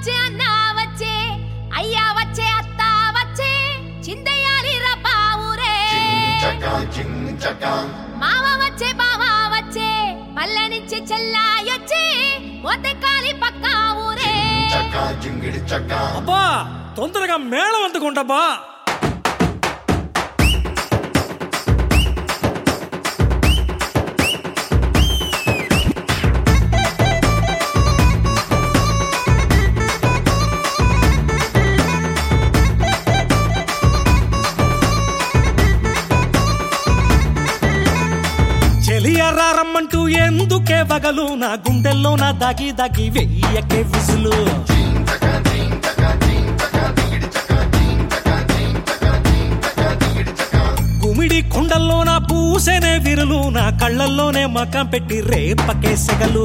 వచ్చే అన్న వచ్చే అయ్యా వచ్చే అత్త వచ్చే చిందయాలి రబావురే మావ వచ్చే బావ వచ్చే పల్లె నుంచి చెల్లాయొచ్చే మోతకాలి పక్క ఊరే అబ్బా తొందరగా మేళం అందుకుంటబ్బా. రమ్మంటూ ఎందుకే వగలు నా గుండెల్లో నా దాగి దాగి వెయ్యకే విసులు. గుమిడి కొండల్లో నా పూసేనే విరులు నా కళ్ళల్లోనే మకం పెట్టి రేపకే సెగలు.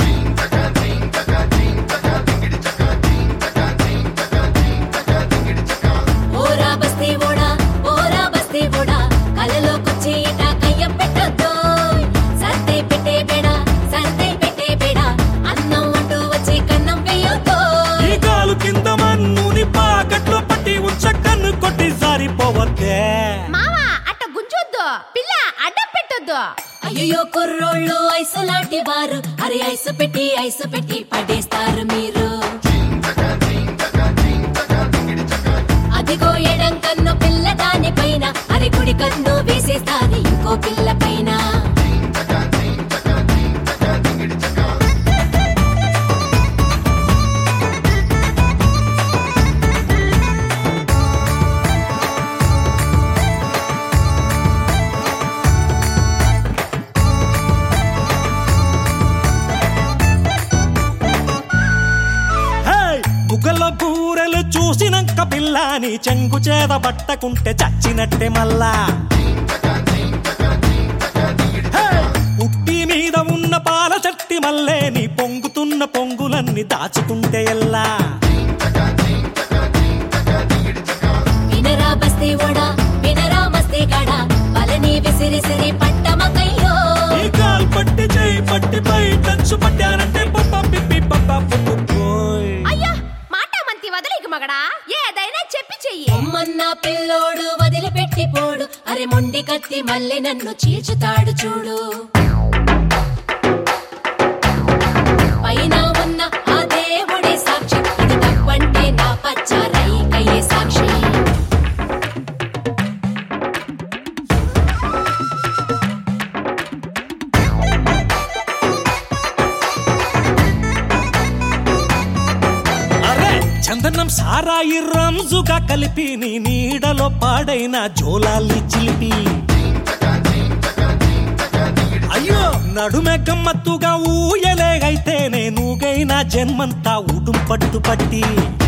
ఓరా బస్తీ ఓడా ఓరా బస్తీ ఓడా కలలోకొచ్చి ఇట కయ్యం పెట్టొద్దు సర్దే పెట్టే బేడ సర్దే పెట్టే బేడ అన్నం అంటూ వచ్చి కన్నం వేయొద్దు. ఈ కాలు కింద మన్నుని పాకట్లో పట్టి ఉంచ కన్ను కొట్టి జారిపోవద్దే. మావా అట్ట గుంజొద్దు పిల్ల అడ్డం పెట్టొద్దు. అయ్యో కుర్రోళ్ళు ఐసు లాంటి వారు అరే ఐసు పెట్టి పడేస్తారు మీరు. అదిగో ఎడం కన్ను పిల్ల దాని పైన అరే కుడి కన్ను వేసేస్తారు ఇంకో పిల్ల పైన. బుగ్గల బూరెలు చూసినంక పిల్లాని చెంగు చేద పట్టకుంటే చచ్చినట్టే మల్లా. ఉట్టి మీద ఉన్న పాల చట్టి మల్లే నీ పొంగుతున్న పొంగులన్నీ దాచుకుంటే ఎల్లా. వినరా బస్తీ ఓడా వినరా మస్తీ గడా బలని విసిరిసిరి పట్టమకయ్యో. ఈ కాల్ పట్టి చేయి పట్టి పై టచ్చు పట్టారంటే పప్ప పిప్పి పప్ప అయ్యో మాట మంతి వదిలికి మగడా ఏదైనా చెప్పి చెయ్యి. అమ్మన్న పిల్లోడు వదిలిపెట్టి పోడు అరే మొండి కత్తి మళ్ళీ నన్ను చీల్చుతాడు చూడు. పైన ఉన్న ఆ దేవుడే సాక్షి ఇది తప్పంటే నా పచ్చ రైకయ్యే సాక్షి. చందనం సారాయి రంజుగా కలిపి నీ నీడలో పాడైన జోలాలి చిలిపి. అయ్యో నడుమె గమ్మత్తుగా ఊయలేగైతే నేనుగైనా జన్మంతా ఉడుం పట్టు పట్టి.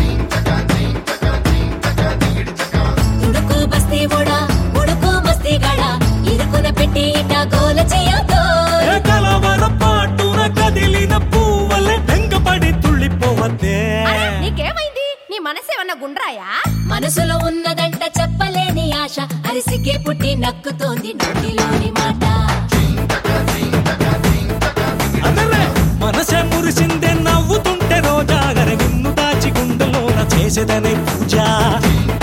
ఉడుకు బస్తీ ఓడా ఉడుకు మస్తీ గడా ఇరుకున పెట్టి ఇట గోల చేయొద్దు. కలవర పాటున కదిలిన పువ్వలే బెంగపడి తుళ్ళిపోవద్దే. నీకేమైంది నీ మనసేమన్నా గుండ్రాయా. మనసులో ఉన్నదంట చెప్పలేని ఆశ అరిసికే పుట్టి నక్కుతోంది నోటిలోని మాట. మనసే మురిసిందే నవ్వుతుంటే రోజాగర నిన్ను దాచి గుండెలోన చేసేదనే పూజ.